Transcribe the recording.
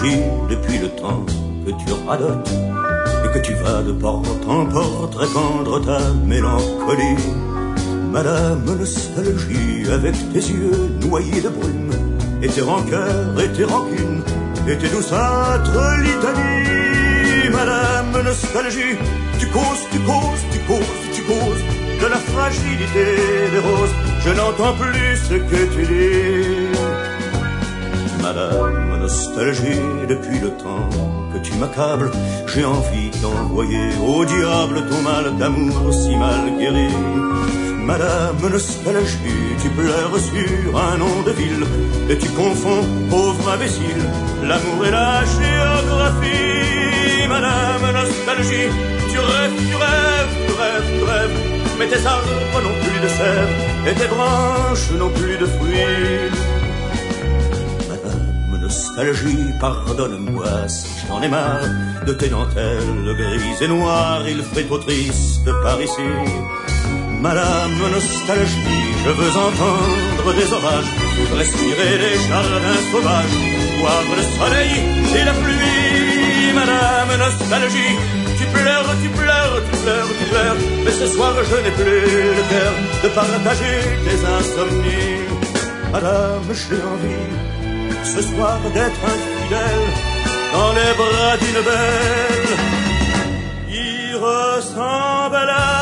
nostalgie depuis le temps que tu radotes et que tu vas de porte en porte répandre ta mélancolie. Madame Nostalgie, avec tes yeux noyés de brume, et tes rancœurs et tes rancunes, et tes douceâtres litanies. Madame Nostalgie, tu causes, tu causes, tu causes, tu causes de la fragilité des roses. Je n'entends plus ce que tu dis. Madame Nostalgie, depuis le temps que tu m'accables, j'ai envie d'envoyer au diable ton mal d'amour si mal guéri. Madame Nostalgie, tu pleures sur un nom de ville et tu confonds, pauvre imbécile, l'amour et la géographie. Madame Nostalgie, tu rêves, tu rêves, tu rêves, tu rêves, mais tes arbres n'ont plus de sève et tes branches n'ont plus de fruits. Nostalgie, pardonne-moi si j'en ai marre de tes dentelles grises et noires, il fait trop triste par ici. Madame Nostalgie, je veux entendre des orages, respirer les jardins sauvages, voir le soleil et la pluie. Madame Nostalgie, tu pleures, tu pleures, tu pleures, tu pleures, mais ce soir je n'ai plus le cœur de partager tes insomnies. Madame, j'ai envie ce soir d'être infidèle dans les bras d'une belle qui ressemble à